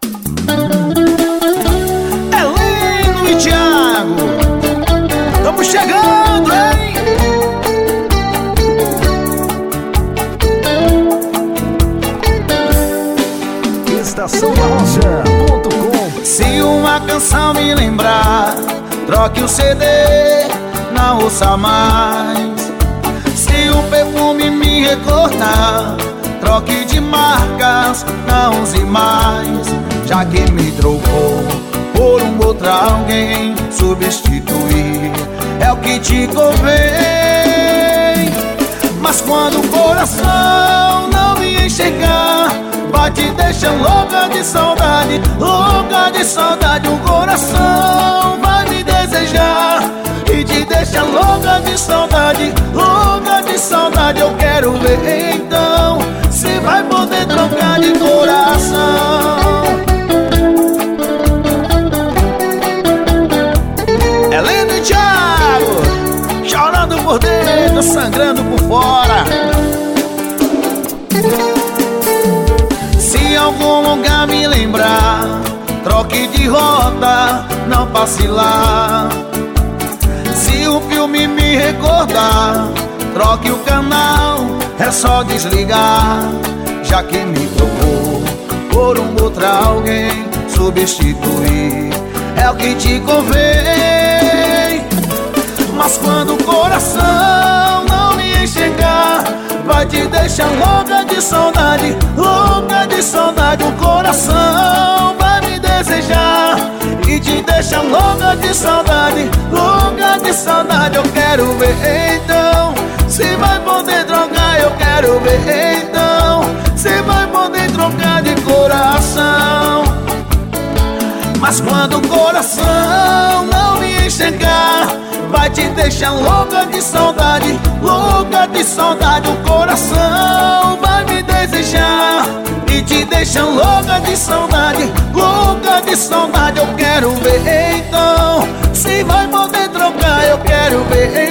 Heleno e Thiago, estamos chegando, hein? estaçãodarrocha.com. Se uma canção me lembrar, troque o CD, não ouça mais. Se o perfume me recordar, troque de marcas, não use mais. Já que me trocou por outro alguém, substituir é o que te convém. Mas quando o coração não me enxergar, vai te deixar louca de saudade, louca de saudade. O coração vai me desejar e te deixa louca de saudade, louca de saudade. Eu quero ver então se vai poder trocar de coração. Heleno e Thiago, chorando por dentro, sangrando por fora. Se algum lugar me lembrar, troque de rota, não passe lá. Se o filme me recordar, troque o canal, é só desligar. Já que me trocou por outro alguém, substituir é o que te convém. Mas quando o coração não me enxergar, vai te deixar louca de saudade, louca de saudade. O coração vai me desejar e te deixa louca de saudade, louca de saudade. Eu quero ver então se vai poder trocar. Eu quero ver então se vai poder trocar de coração. Mas quando o coração não me enxergar, vai te deixar louca de saudade, louca de saudade. O coração vai me desejar e te deixa louca de saudade, louca de saudade. Eu quero ver então se vai poder trocar. Eu quero ver